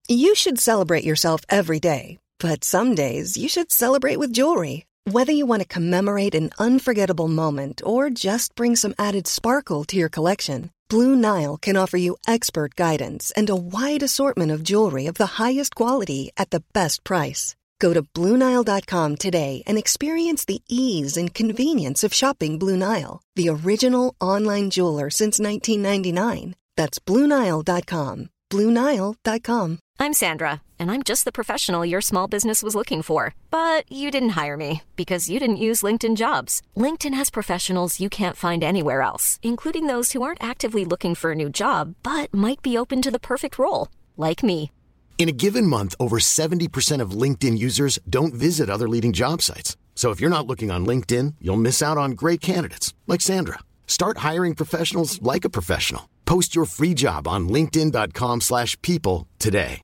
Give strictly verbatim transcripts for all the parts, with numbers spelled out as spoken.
You should celebrate yourself every day, but some days you should celebrate with jewelry. Whether you want to commemorate an unforgettable moment or just bring some added sparkle to your collection, Blue Nile can offer you expert guidance and a wide assortment of jewelry of the highest quality at the best price. Go to Blue Nile dot com today and experience the ease and convenience of shopping Blue Nile, the original online jeweler since nineteen ninety-nine. That's Blue Nile dot com. Blue Nile dot com. I'm Sandra, and I'm just the professional your small business was looking for. But you didn't hire me because you didn't use LinkedIn Jobs. LinkedIn has professionals you can't find anywhere else, including those who aren't actively looking for a new job, but might be open to the perfect role, like me. In a given month, over seventy percent of LinkedIn users don't visit other leading job sites. So if you're not looking on LinkedIn, you'll miss out on great candidates like Sandra. Start hiring professionals like a professional. Post your free job on linkedin dot com slash people today.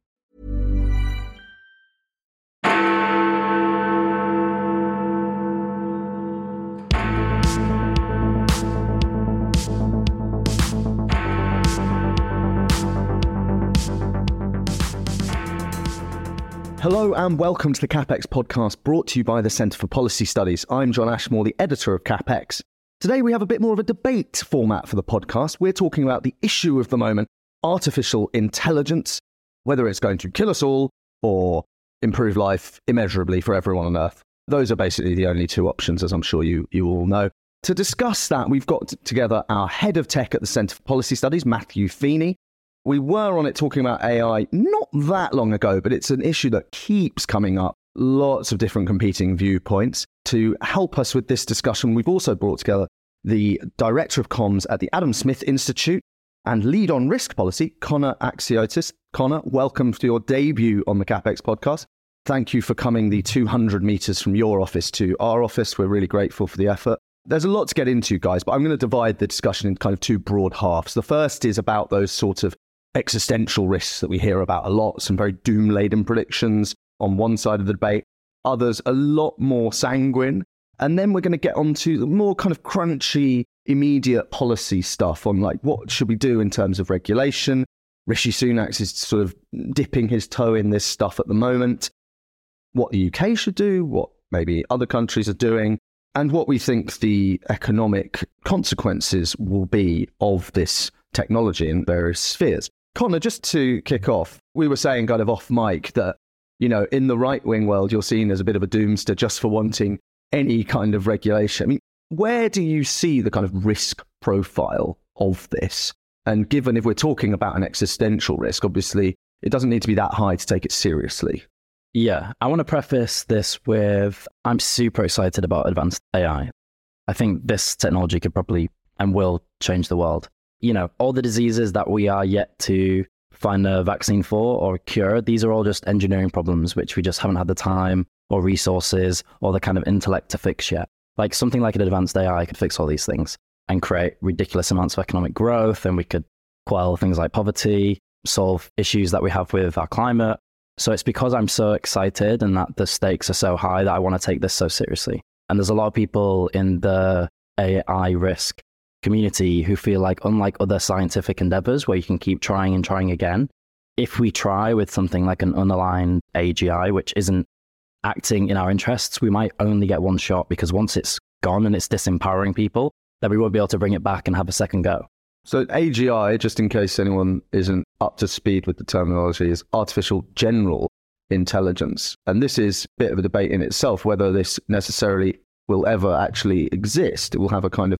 Hello and welcome to the CapX podcast, brought to you by the Centre for Policy Studies. I'm John Ashmore, the editor of CapX. Today we have a bit more of a debate format for the podcast. We're talking about the issue of the moment, artificial intelligence, whether it's going to kill us all or improve life immeasurably for everyone on Earth. Those are basically the only two options, as I'm sure you, you all know. To discuss that, we've got together our head of tech at the Centre for Policy Studies, Matthew Feeney. We were on it talking about A I not that long ago, but it's an issue that keeps coming up. Lots of different competing viewpoints. To help us with this discussion, we've also brought together the Director of Comms at the Adam Smith Institute and lead on risk policy, Connor Axiotis. Connor, welcome to your debut on the CapX podcast. Thank you for coming the two hundred meters from your office to our office. We're really grateful for the effort. There's a lot to get into, guys, but I'm going to divide the discussion in kind of two broad halves. The first is about those sort of existential risks that we hear about a lot, some very doom-laden predictions on one side of the debate, others a lot more sanguine. And then we're going to get onto the more kind of crunchy, immediate policy stuff on like what should we do in terms of regulation. Rishi Sunak is sort of dipping his toe in this stuff at the moment. What the U K should do, what maybe other countries are doing, and what we think the economic consequences will be of this technology in various spheres. Connor, just to kick off, we were saying kind of off mic that, you know, in the right-wing world, you're seen as a bit of a doomster just for wanting any kind of regulation. I mean, where do you see the kind of risk profile of this? And given if we're talking about an existential risk, obviously, it doesn't need to be that high to take it seriously. Yeah, I want to preface this with, I'm super excited about advanced A I. I think this technology could probably and will change the world. You know, all the diseases that we are yet to find a vaccine for or cure, these are all just engineering problems, which we just haven't had the time or resources or the kind of intellect to fix yet. Like something like an advanced A I could fix all these things and create ridiculous amounts of economic growth, and we could quell things like poverty, solve issues that we have with our climate. So it's because I'm so excited and that the stakes are so high that I want to take this so seriously. And there's a lot of people in the A I risk community who feel like, unlike other scientific endeavors where you can keep trying and trying again, if we try with something like an unaligned A G I, which isn't acting in our interests, we might only get one shot, because once it's gone and it's disempowering people, then we won't be able to bring it back and have a second go. So A G I, just in case anyone isn't up to speed with the terminology, is artificial general intelligence. And this is a bit of a debate in itself, whether this necessarily will ever actually exist. It will have a kind of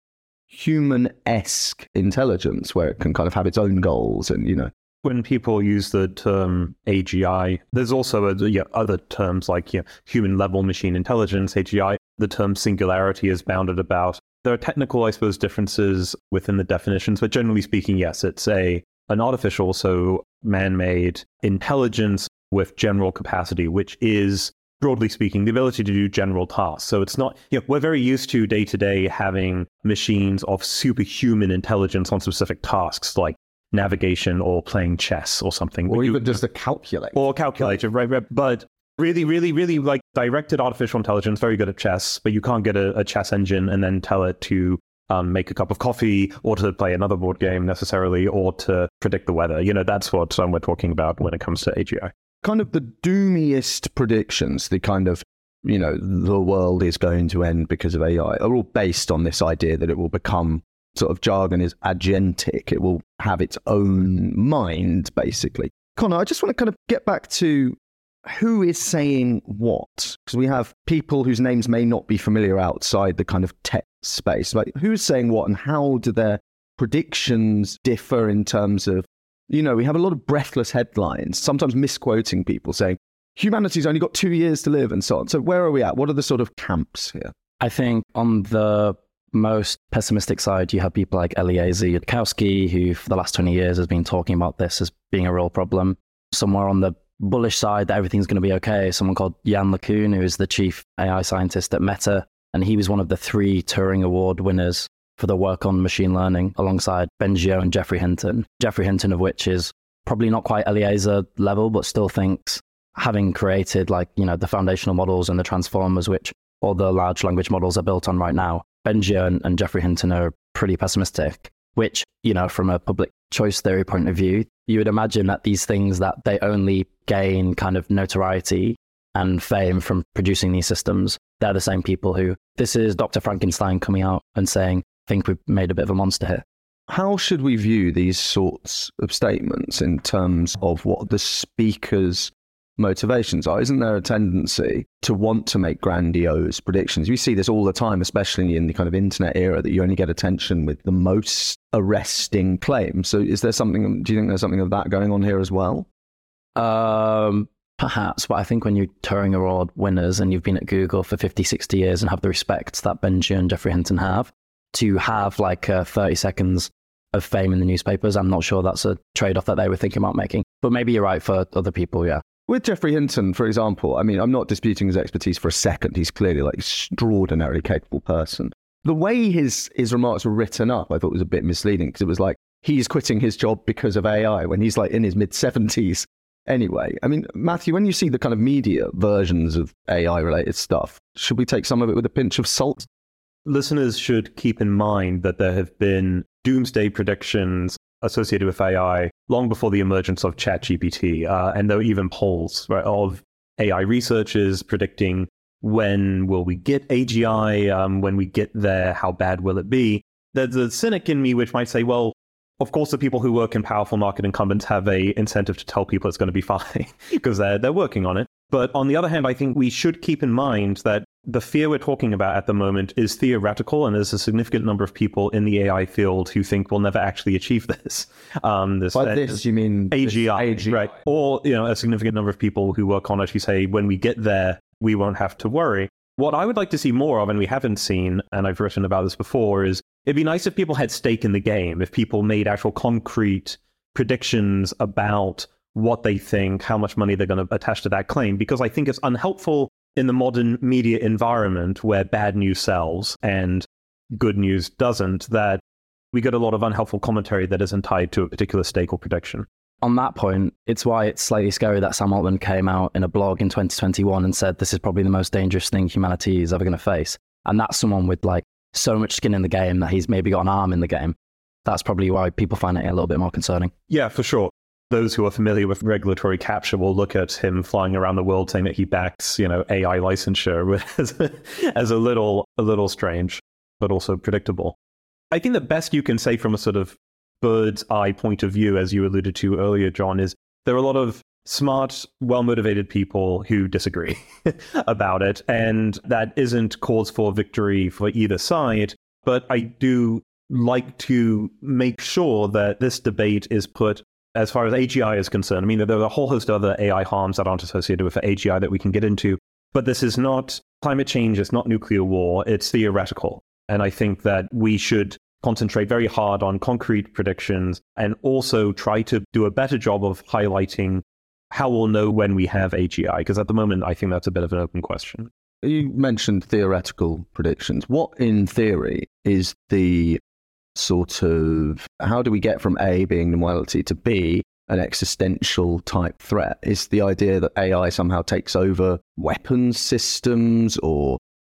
human-esque intelligence where it can kind of have its own goals and, you know. When people use the term A G I, there's also a, yeah, other terms like, you know, human-level machine intelligence, A G I. The term singularity is bounded about. There are technical, I suppose, differences within the definitions, but generally speaking, yes, it's a an artificial, so man-made intelligence with general capacity, which is, broadly speaking, the ability to do general tasks. So it's not, you know, we're very used to day to day having machines of superhuman intelligence on specific tasks like navigation or playing chess or something. Or even just a calculator. Or a calculator, right, right. But really, really, really like directed artificial intelligence, very good at chess, but you can't get a, a chess engine and then tell it to um, make a cup of coffee or to play another board game necessarily or to predict the weather. You know, that's what um, we're talking about when it comes to A G I. Kind of the doomiest predictions, the kind of, you know, the world is going to end because of A I, are all based on this idea that it will become, sort of jargon is agentic. It will have its own mind, basically. Connor, I just want to kind of get back to who is saying what, because we have people whose names may not be familiar outside the kind of tech space. Like, who's saying what and how do their predictions differ in terms of, you know, we have a lot of breathless headlines, sometimes misquoting people saying, humanity's only got two years to live and so on. So where are we at? What are the sort of camps here? I think on the most pessimistic side, you have people like Eliezer Yudkowsky, who for the last twenty years has been talking about this as being a real problem. Somewhere on the bullish side, that everything's going to be okay. Someone called Yann LeCun, who is the chief A I scientist at Meta, and he was one of the three Turing Award winners for the work on machine learning alongside Bengio and Geoffrey Hinton. Geoffrey Hinton of which is probably not quite Eliezer level, but still thinks, having created like, you know, the foundational models and the transformers, which all the large language models are built on right now, Bengio and, and Geoffrey Hinton are pretty pessimistic, which, you know, from a public choice theory point of view, you would imagine that these things that they only gain kind of notoriety and fame from producing these systems, they're the same people who, this is Doctor Frankenstein coming out and saying, I think we've made a bit of a monster here. How should we view these sorts of statements in terms of what the speaker's motivations are? Isn't there a tendency to want to make grandiose predictions? We see this all the time, especially in the kind of internet era, that you only get attention with the most arresting claims. So is there something, do you think there's something of that going on here as well? Um, perhaps, but I think when you're Turing Award winners and you've been at Google for fifty, sixty years and have the respect that Bengio and Geoffrey Hinton have, to have like uh, thirty seconds of fame in the newspapers, I'm not sure that's a trade-off that they were thinking about making. But maybe you're right for other people, yeah. With Geoffrey Hinton, for example, I mean, I'm not disputing his expertise for a second. He's clearly like an extraordinarily capable person. The way his, his remarks were written up, I thought was a bit misleading, because it was like, he's quitting his job because of A I when he's like in his mid-seventies anyway. I mean, Matthew, when you see the kind of media versions of A I-related stuff, should we take some of it with a pinch of salt? Listeners should keep in mind that there have been doomsday predictions associated with A I long before the emergence of ChatGPT. Uh, and there were even polls, right, of A I researchers predicting when will we get A G I, um, when we get there, how bad will it be? There's a cynic in me which might say, well, of course the people who work in powerful market incumbents have a incentive to tell people it's going to be fine because they're, they're working on it. But on the other hand, I think we should keep in mind that the fear we're talking about at the moment is theoretical, and there's a significant number of people in the A I field who think we'll never actually achieve this. Um, this By uh, this, you mean A G I, A G I, right? Or, you know, a significant number of people who work on it who say, when we get there, we won't have to worry. What I would like to see more of, and we haven't seen, and I've written about this before, is it'd be nice if people had stake in the game, if people made actual concrete predictions about what they think, how much money they're going to attach to that claim, because I think it's unhelpful in the modern media environment where bad news sells and good news doesn't, that we get a lot of unhelpful commentary that isn't tied to a particular stake or prediction. On that point, it's why it's slightly scary that Sam Altman came out in a blog in twenty twenty-one and said this is probably the most dangerous thing humanity is ever going to face. And that's someone with like so much skin in the game that he's maybe got an arm in the game. That's probably why people find it a little bit more concerning. Yeah, for sure. Those who are familiar with regulatory capture will look at him flying around the world saying that he backs, you know, A I licensure as a, as a little a little strange, but also predictable. I think the best you can say from a sort of bird's eye point of view, as you alluded to earlier, John, is there are a lot of smart, well-motivated people who disagree about it, and that isn't cause for victory for either side. But I do like to make sure that this debate is put, as far as A G I is concerned, I mean, there are a whole host of other A I harms that aren't associated with A G I that we can get into, but this is not climate change, it's not nuclear war, it's theoretical. And I think that we should concentrate very hard on concrete predictions and also try to do a better job of highlighting how we'll know when we have A G I, because at the moment, I think that's a bit of an open question. You mentioned theoretical predictions. What, in theory, is the sort of, how do we get from A being normality to B, an existential type threat? Is the idea that A I somehow takes over weapons systems or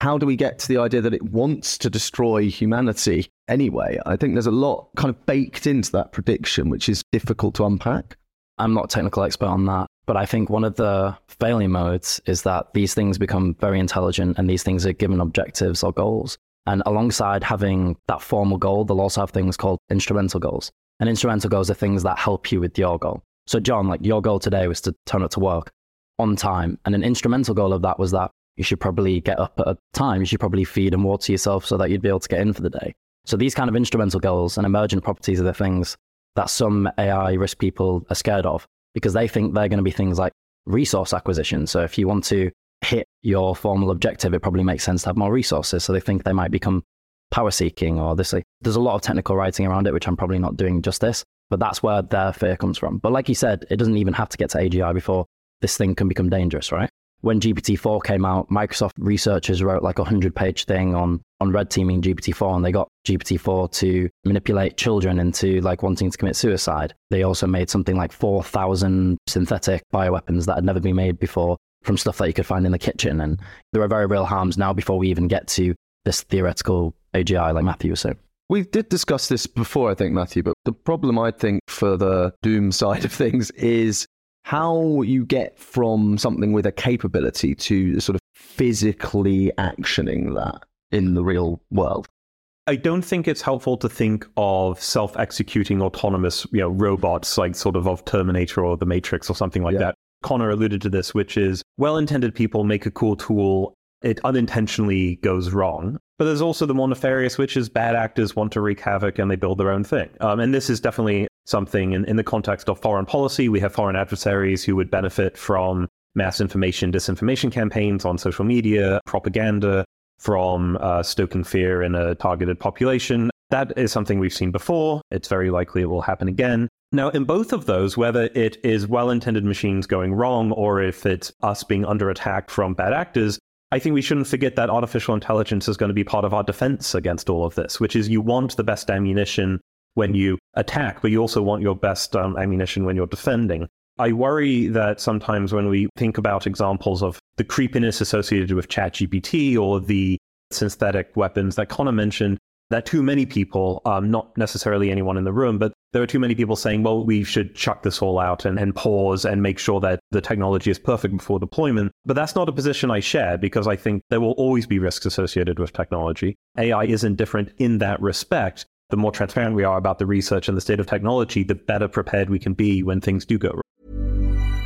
how do we get to the idea that it wants to destroy humanity anyway? I think there's a lot kind of baked into that prediction, which is difficult to unpack. I'm not a technical expert on that, but I think one of the failure modes is that these things become very intelligent and these things are given objectives or goals. And alongside having that formal goal, they'll also have things called instrumental goals. And instrumental goals are things that help you with your goal. So John, like your goal today was to turn up to work on time. And an instrumental goal of that was that you should probably get up at a time. You should probably feed and water yourself so that you'd be able to get in for the day. So these kind of instrumental goals and emergent properties are the things that some A I risk people are scared of because they think they're going to be things like resource acquisition. So if you want to hit your formal objective, it probably makes sense to have more resources. So they think they might become power seeking or this. Like, there's a lot of technical writing around it, which I'm probably not doing justice, but that's where their fear comes from. But like you said, it doesn't even have to get to A G I before this thing can become dangerous, right? When G P T four came out, Microsoft researchers wrote like a hundred page thing on, on red teaming G P T four, and they got G P T four to manipulate children into like wanting to commit suicide. They also made something like four thousand synthetic bioweapons that had never been made before from stuff that you could find in the kitchen. And there are very real harms now before we even get to this theoretical A G I like Matthew was saying. We did discuss this before, I think, Matthew, but the problem I think for the doom side of things is how you get from something with a capability to sort of physically actioning that in the real world. I don't think it's helpful to think of self-executing autonomous, you know, robots like sort of of Terminator or The Matrix or something like yeah. that. Connor alluded to this, which is well-intended people make a cool tool, it unintentionally goes wrong. But there's also the more nefarious, which is bad actors want to wreak havoc and they build their own thing. Um, and this is definitely something in, in the context of foreign policy. We have foreign adversaries who would benefit from mass information, disinformation campaigns on social media, propaganda, from uh, stoking fear in a targeted population. That is something we've seen before. It's very likely it will happen again. Now, in both of those, whether it is well-intended machines going wrong or if it's us being under attack from bad actors, I think we shouldn't forget that artificial intelligence is going to be part of our defense against all of this, which is you want the best ammunition when you attack, but you also want your best um, ammunition when you're defending. I worry that sometimes when we think about examples of the creepiness associated with ChatGPT or the synthetic weapons that Connor mentioned, that too many people, um, not necessarily anyone in the room, but there are too many people saying, well, we should chuck this all out and, and pause and make sure that the technology is perfect before deployment. But that's not a position I share because I think there will always be risks associated with technology. A I isn't different in that respect. The more transparent we are about the research and the state of technology, the better prepared we can be when things do go wrong.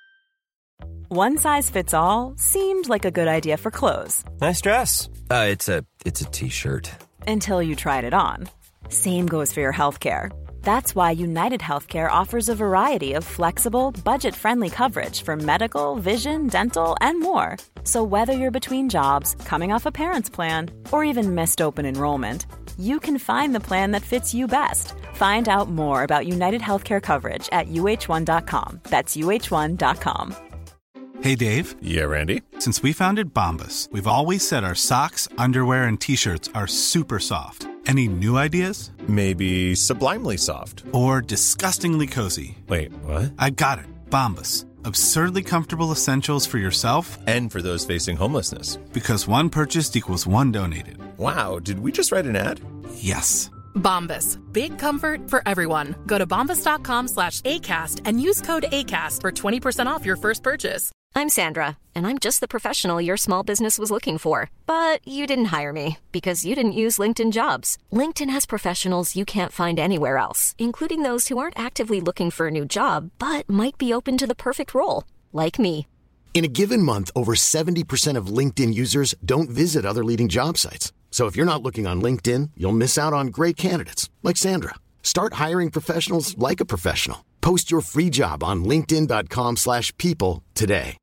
One size fits all seemed like a good idea for clothes. Nice dress. Uh, it's a it's a t-shirt. Until you tried it on. Same goes for your healthcare. That's why United Healthcare offers a variety of flexible, budget-friendly coverage for medical, vision, dental, and more. So whether you're between jobs, coming off a parent's plan, or even missed open enrollment, you can find the plan that fits you best. Find out more about United Healthcare coverage at U H one dot com. That's U H one dot com. Hey, Dave. Yeah, Randy. Since we founded Bombas, we've always said our socks, underwear, and T-shirts are super soft. Any new ideas? Maybe sublimely soft. Or disgustingly cozy. Wait, what? I got it. Bombas. Absurdly comfortable essentials for yourself and for those facing homelessness. Because one purchased equals one donated. Wow, did we just write an ad? Yes. Bombas. Big comfort for everyone. Go to bombas.com slash ACAST and use code ACAST for twenty percent off your first purchase. I'm Sandra, and I'm just the professional your small business was looking for. But you didn't hire me because you didn't use LinkedIn Jobs. LinkedIn has professionals you can't find anywhere else, including those who aren't actively looking for a new job, but might be open to the perfect role, like me. In a given month, over seventy percent of LinkedIn users don't visit other leading job sites. So if you're not looking on LinkedIn, you'll miss out on great candidates like Sandra. Start hiring professionals like a professional. Post your free job on linkedin.com slash people today.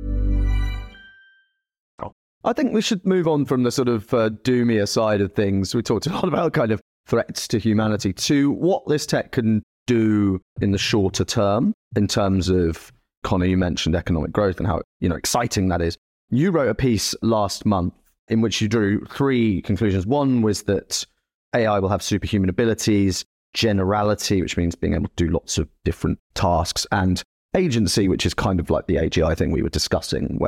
I think we should move on from the sort of uh, doomier side of things. We talked a lot about kind of threats to humanity to what this tech can do in the shorter term in terms of, Connor, you mentioned economic growth and how, you know, exciting that is. You wrote a piece last month in which you drew three conclusions. One was that A I will have superhuman abilities, generality, which means being able to do lots of different tasks, and agency, which is kind of like the A G I thing we were discussing, where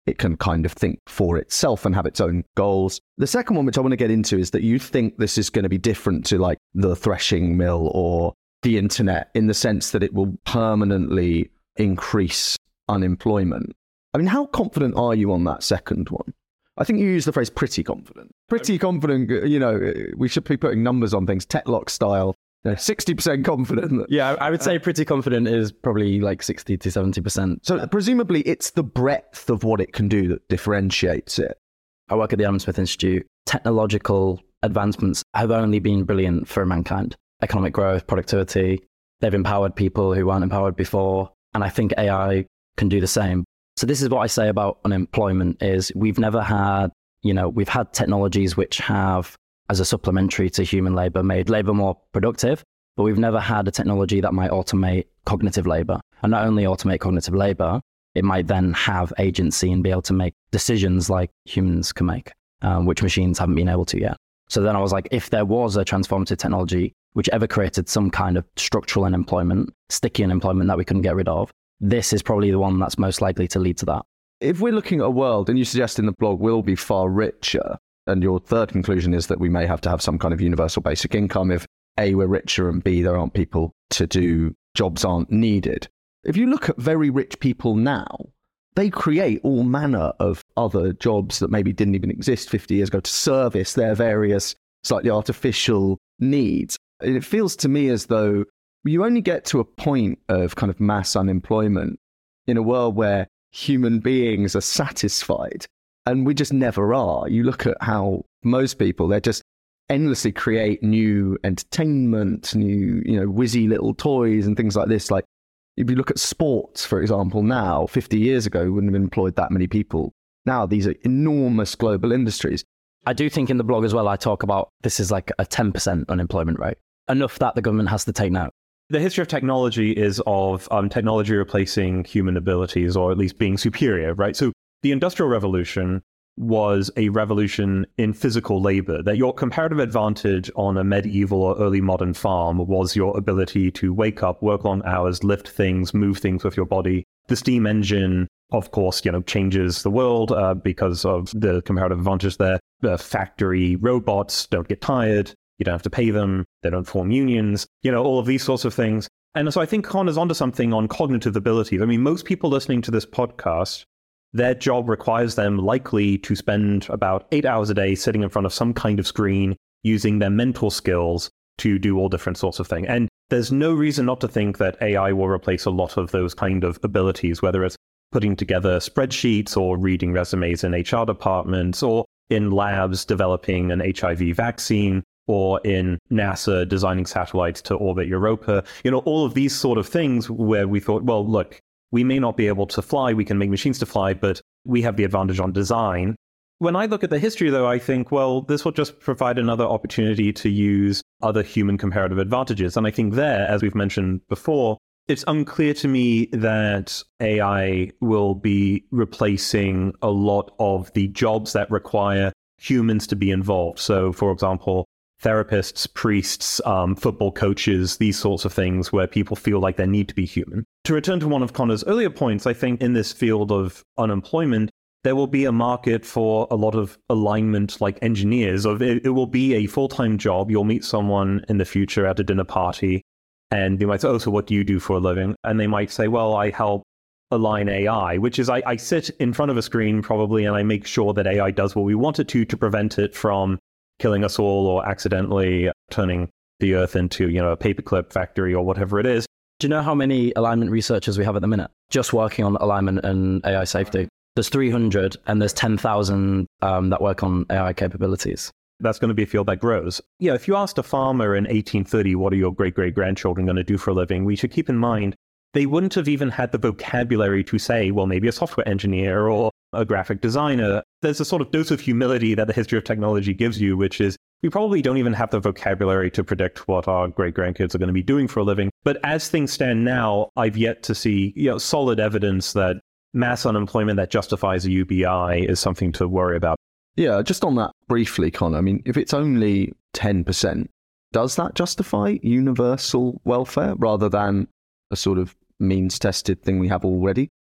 it can kind of think for itself and have its own goals. The second one, which I want to get into, is that you think this is going to be different to like the threshing mill or the internet in the sense that it will permanently increase unemployment. I mean, how confident are you on that second one? I think you use the phrase pretty confident. Pretty confident, you know, we should be putting numbers on things, Tetlock style. sixty percent confident. Yeah, I would say pretty confident is probably like sixty to seventy percent. So presumably it's the breadth of what it can do that differentiates it. I work at the Adam Smith Institute. Technological advancements have only been brilliant for mankind. Economic growth, productivity, they've empowered people who weren't empowered before. And I think A I can do the same. So this is what I say about unemployment is we've never had, you know, we've had technologies which have, as a supplementary to human labor, made labor more productive, but we've never had a technology that might automate cognitive labor. And not only automate cognitive labor, it might then have agency and be able to make decisions like humans can make, um, which machines haven't been able to yet. So then I was like, if there was a transformative technology which ever created some kind of structural unemployment, sticky unemployment that we couldn't get rid of, this is probably the one that's most likely to lead to that. If we're looking at a world, and you suggest in the blog, we'll be far richer, and your third conclusion is that we may have to have some kind of universal basic income if A, we're richer, and B, there aren't people to do, jobs aren't needed. If you look at very rich people now, they create all manner of other jobs that maybe didn't even exist fifty years ago to service their various slightly artificial needs. It feels to me as though you only get to a point of kind of mass unemployment in a world where human beings are satisfied. And we just never are. You look at how most people, they just endlessly create new entertainment, new, you know, whizzy little toys and things like this. Like if you look at sports, for example, now, fifty years ago, we wouldn't have employed that many people. Now, these are enormous global industries. I do think in the blog as well, I talk about this is like a ten percent unemployment rate, enough that the government has to take note. The history of technology is of um, technology replacing human abilities, or at least being superior, right? So the Industrial Revolution was a revolution in physical labor, that your comparative advantage on a medieval or early modern farm was your ability to wake up, work long hours, lift things, move things with your body. The steam engine, of course, you know, changes the world uh, because of the comparative advantage there. The factory robots don't get tired. You don't have to pay them. They don't form unions, you know, all of these sorts of things. And so I think Connor's onto something on cognitive ability. I mean, most people listening to this podcast, their job requires them likely to spend about eight hours a day sitting in front of some kind of screen, using their mental skills to do all different sorts of things. And there's no reason not to think that A I will replace a lot of those kind of abilities, whether it's putting together spreadsheets or reading resumes in H R departments, or in labs developing an H I V vaccine, or in NASA designing satellites to orbit Europa. You know, all of these sort of things where we thought, well, look, we may not be able to fly, we can make machines to fly, but we have the advantage on design. When I look at the history, though, I think, well, this will just provide another opportunity to use other human comparative advantages. And I think there, as we've mentioned before, it's unclear to me that A I will be replacing a lot of the jobs that require humans to be involved. So, for example, therapists, priests, um, football coaches, these sorts of things where people feel like they need to be human. To return to one of Connor's earlier points, I think in this field of unemployment, there will be a market for a lot of alignment like engineers. Of it, it will be a full-time job. You'll meet someone in the future at a dinner party and they might say, oh, so what do you do for a living? And they might say, well, I help align A I, which is I, I sit in front of a screen probably and I make sure that A I does what we want it to to prevent it from killing us all or accidentally turning the earth into, you know, a paperclip factory or whatever it is. Do you know how many alignment researchers we have at the minute just working on alignment and A I safety? There's three hundred and there's ten thousand um, that work on A I capabilities. That's going to be a field that grows. Yeah, if you asked a farmer in eighteen thirty, what are your great-great-grandchildren going to do for a living, we should keep in mind they wouldn't have even had the vocabulary to say, well, maybe a software engineer or a graphic designer. There's a sort of dose of humility that the history of technology gives you, which is we probably don't even have the vocabulary to predict what our great-grandkids are going to be doing for a living. But as things stand now, I've yet to see, you know, solid evidence that mass unemployment that justifies a U B I is something to worry about. Yeah, just on that briefly, Connor, I mean, if it's only ten percent, does that justify universal welfare rather than a sort of means-tested thing we have already?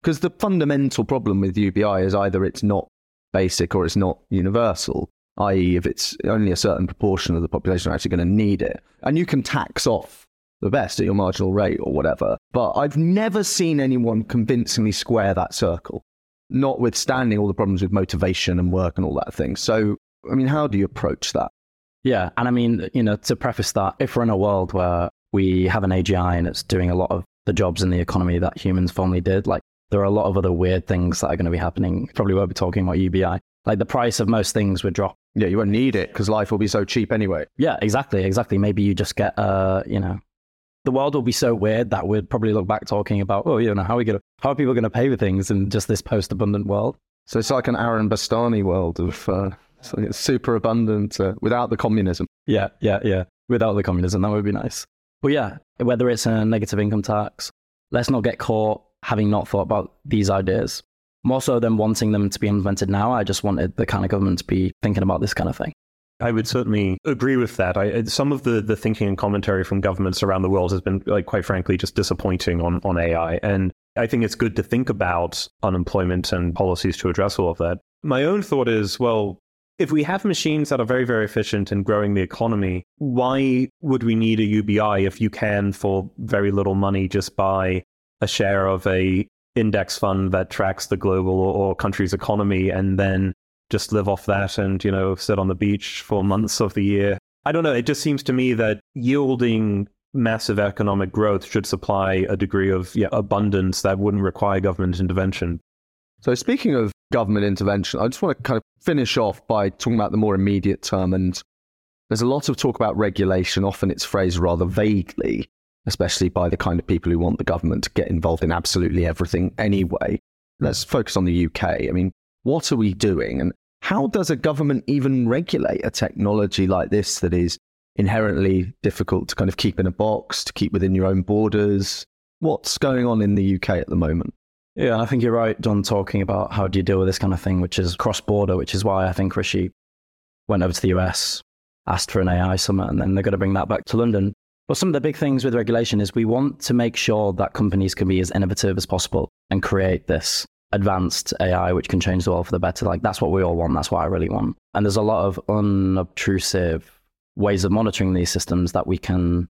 Because the fundamental problem with U B I is either it's not basic or it's not universal, that is if it's only a certain proportion of the population are actually going to need it. And you can tax off the best at your marginal rate or whatever. But I've never seen anyone convincingly square that circle, notwithstanding all the problems with motivation and work and all that thing. So, I mean, how do you approach that? Yeah. And I mean, you know, to preface that, if we're in a world where we have an A G I and it's doing a lot of the jobs in the economy that humans formerly did, like there are a lot of other weird things that are going to be happening. Probably won't be talking about U B I. Like the price of most things would drop. Yeah, you won't need it because life will be so cheap anyway. Yeah, exactly, exactly. Maybe you just get, uh, you know, the world will be so weird that we'd probably look back talking about, oh, you know, how are we going to, how are people going to pay for things in just this post-abundant world? So it's like an Aaron Bastani world of uh, it's super abundant uh, without the communism. Yeah, yeah, yeah. Without the communism, that would be nice. But yeah, whether it's a negative income tax, let's not get caught having not thought about these ideas. More so than wanting them to be implemented now, I just wanted the kind of government to be thinking about this kind of thing. I would certainly agree with that. I, some of the, the thinking and commentary from governments around the world has been, like, quite frankly, just disappointing on, on A I. And I think it's good to think about unemployment and policies to address all of that. My own thought is, well, if we have machines that are very, very efficient in growing the economy, why would we need a U B I if you can, for very little money, just buy a share of a index fund that tracks the global or, or country's economy and then just live off that and, you know, sit on the beach for months of the year? I don't know. It just seems to me that yielding massive economic growth should supply a degree of yeah, abundance that wouldn't require government intervention. So speaking of government intervention, I just want to kind of finish off by talking about the more immediate term. And there's a lot of talk about regulation. Often it's phrased rather vaguely, especially by the kind of people who want the government to get involved in absolutely everything anyway. Let's focus on the U K. I mean, what are we doing? And how does a government even regulate a technology like this that is inherently difficult to kind of keep in a box, to keep within your own borders? What's going on in the U K at the moment? Yeah, I think you're right, John, talking about how do you deal with this kind of thing, which is cross-border, which is why I think Rishi went over to the U S, asked for an A I summit, and then they're going to bring that back to London. But some of the big things with regulation is we want to make sure that companies can be as innovative as possible and create this advanced A I which can change the world for the better. Like, that's what we all want. That's what I really want. And there's a lot of unobtrusive ways of monitoring these systems that we can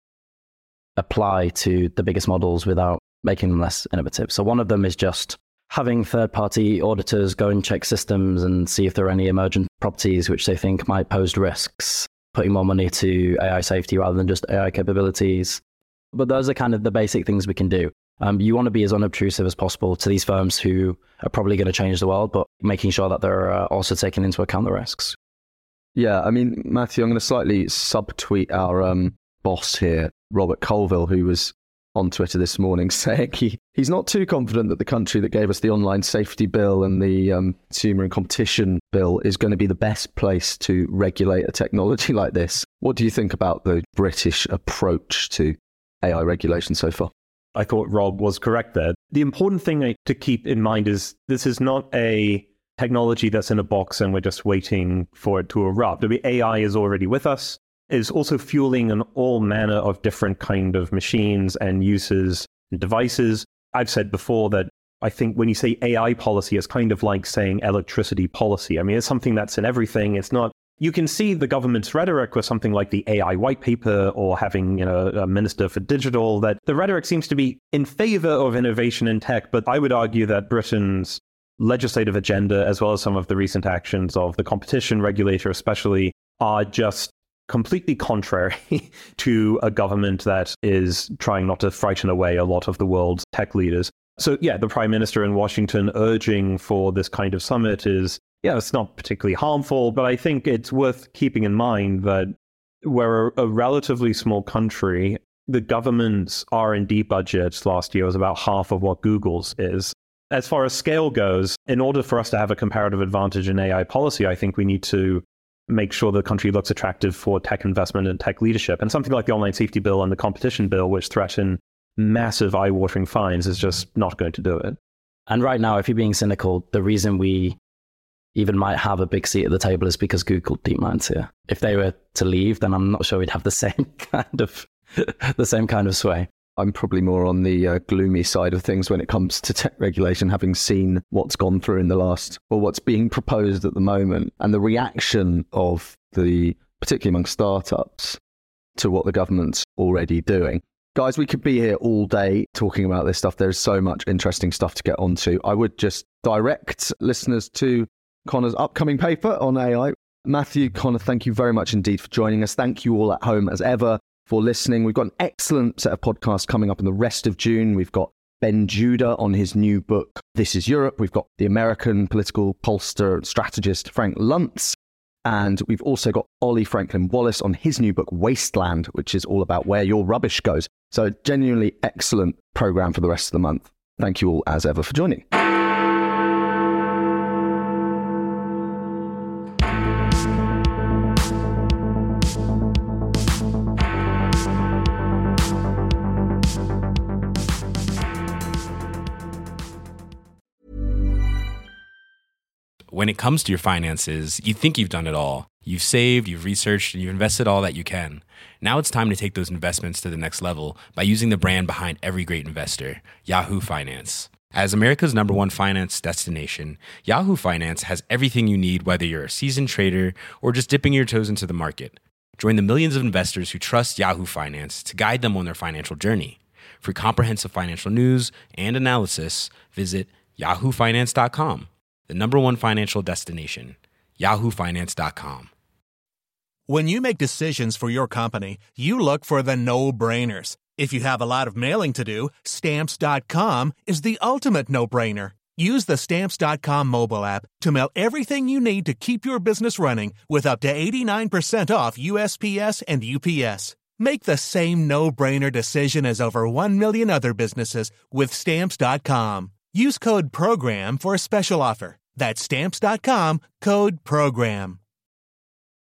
apply to the biggest models without making them less innovative. So one of them is just having third-party auditors go and check systems and see if there are any emergent properties which they think might pose risks, putting more money to A I safety rather than just A I capabilities. But those are kind of the basic things we can do. Um, you want to be as unobtrusive as possible to these firms who are probably going to change the world, but making sure that they're uh, also taking into account the risks. Yeah, I mean, Matthew, I'm going to slightly subtweet our um, boss here, Robert Colville, who was on Twitter this morning saying he, he's not too confident that the country that gave us the online safety bill and the um, consumer and competition bill is going to be the best place to regulate a technology like this. What do you think about the British approach to A I regulation so far? I thought Rob was correct there. The important thing to keep in mind is this is not a technology that's in a box and we're just waiting for it to erupt. I mean, A I is already with us. Is also fueling an all manner of different kind of machines and uses and devices. I've said before that I think when you say A I policy, it's kind of like saying electricity policy. I mean, it's something that's in everything. It's not, you can see the government's rhetoric with something like the A I white paper or having, you know, a minister for digital, that the rhetoric seems to be in favor of innovation in tech. But I would argue that Britain's legislative agenda, as well as some of the recent actions of the competition regulator especially, are just completely contrary to a government that is trying not to frighten away a lot of the world's tech leaders. So yeah, the Prime Minister in Washington urging for this kind of summit is, yeah, it's not particularly harmful, but I think it's worth keeping in mind that we're a relatively small country. The government's R and D budget last year was about half of what Google's is. As far as scale goes, in order for us to have a comparative advantage in A I policy, I think we need to make sure the country looks attractive for tech investment and tech leadership. And something like the online safety bill and the competition bill, which threaten massive eye-watering fines, is just not going to do it. And right now, if you're being cynical, the reason we even might have a big seat at the table is because Google DeepMind's here. If they were to leave, then I'm not sure we'd have the same kind of the same kind of sway. I'm probably more on the uh, gloomy side of things when it comes to tech regulation, having seen what's gone through in the last, or what's being proposed at the moment, and the reaction of the, particularly among startups, to what the government's already doing. Guys, we could be here all day talking about this stuff. There's so much interesting stuff to get onto. I would just direct listeners to Connor's upcoming paper on A I. Matthew, Connor, thank you very much indeed for joining us. Thank you all at home, as ever, for listening. We've got an excellent set of podcasts coming up in the rest of June. We've got Ben Judah on his new book, This is Europe. We've got the American political pollster strategist Frank Luntz. And we've also got Ollie Franklin Wallace on his new book, Wasteland, which is all about where your rubbish goes. So genuinely excellent program for the rest of the month. Thank you all, as ever, for joining. When it comes to your finances, you think you've done it all. You've saved, you've researched, and you've invested all that you can. Now it's time to take those investments to the next level by using the brand behind every great investor, Yahoo Finance. As America's number one finance destination, Yahoo Finance has everything you need, whether you're a seasoned trader or just dipping your toes into the market. Join the millions of investors who trust Yahoo Finance to guide them on their financial journey. For comprehensive financial news and analysis, visit yahoo finance dot com. The number one financial destination, yahoo finance dot com. When you make decisions for your company, you look for the no-brainers. If you have a lot of mailing to do, stamps dot com is the ultimate no-brainer. Use the stamps dot com mobile app to mail everything you need to keep your business running with up to eighty-nine percent off U S P S and U P S. Make the same no-brainer decision as over one million other businesses with stamps dot com. Use code PROGRAM for a special offer. That's stamps dot com, code PROGRAM.